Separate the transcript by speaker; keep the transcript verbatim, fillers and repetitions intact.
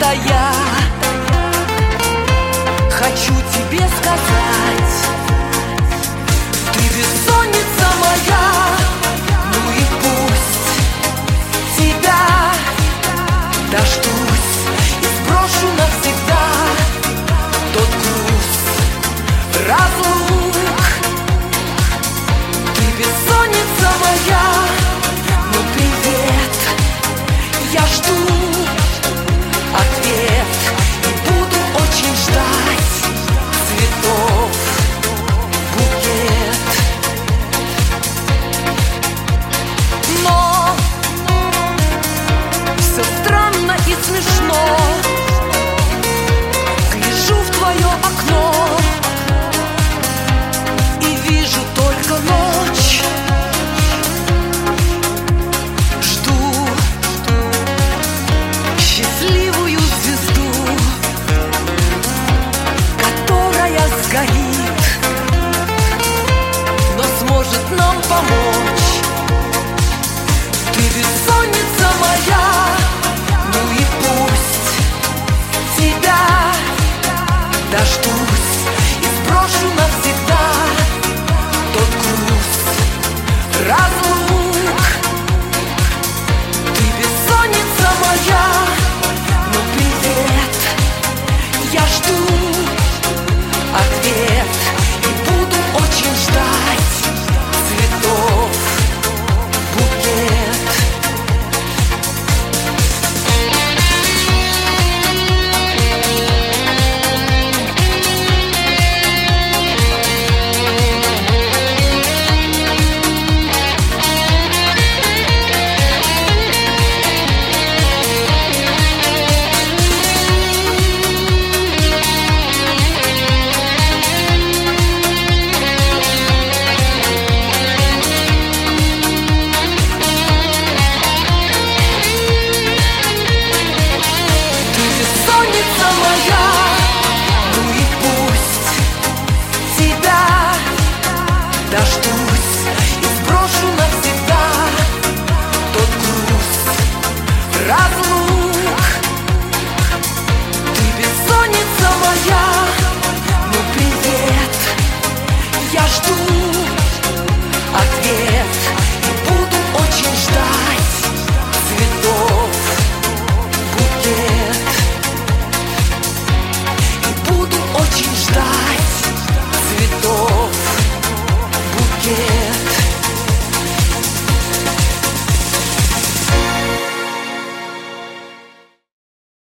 Speaker 1: это я. Хочу тебе сказать, ты бессонница моя. Ну и пусть тебя дождусь и сброшу навсегда тот груз разлук. Ты бессонница моя. Ну привет, я жду ответ и буду очень ждать цветов букет. Но все странно и смешно. Гляжу в твое окно и вижу только ночь. Жду счастливую звезду, которая сгорит, но сможет нам помочь.